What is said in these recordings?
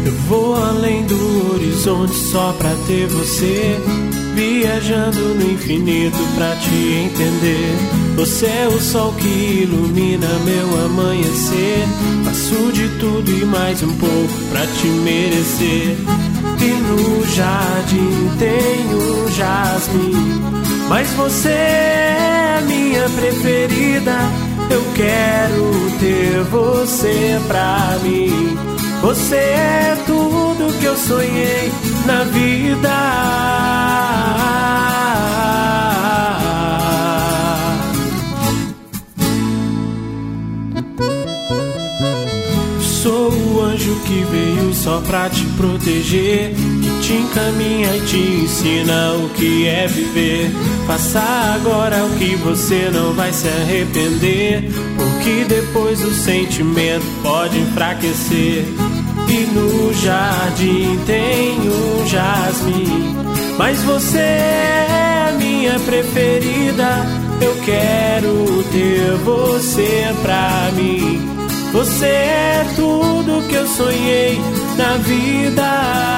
Eu vou além do horizonte só pra ter você, viajando no infinito pra te entender. Você é o sol que ilumina meu amanhecer. Faço de tudo e mais um pouco pra te merecer. E no jardim tenho jasmim, mas você é minha preferida. Eu quero ter você pra mim. Você é tudo que eu sonhei na vida. Sou o anjo que veio só pra te proteger, que te encaminha e te ensina o que é viver. Faça agora o que você não vai se arrepender, porque depois o sentimento pode enfraquecer. E no jardim tenho jasmim, mas você é minha preferida. Eu quero ter você pra mim. Você é tudo que eu sonhei na vida.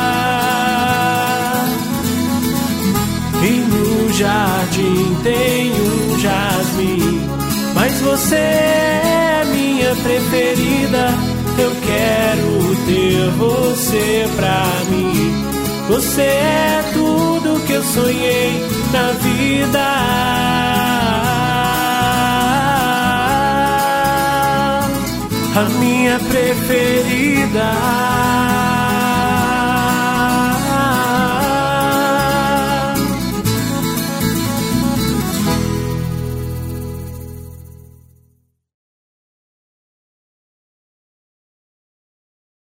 E no jardim tenho jasmim, mas você é minha preferida. Eu quero ter você pra mim. Você é tudo que eu sonhei na vida. A minha preferida.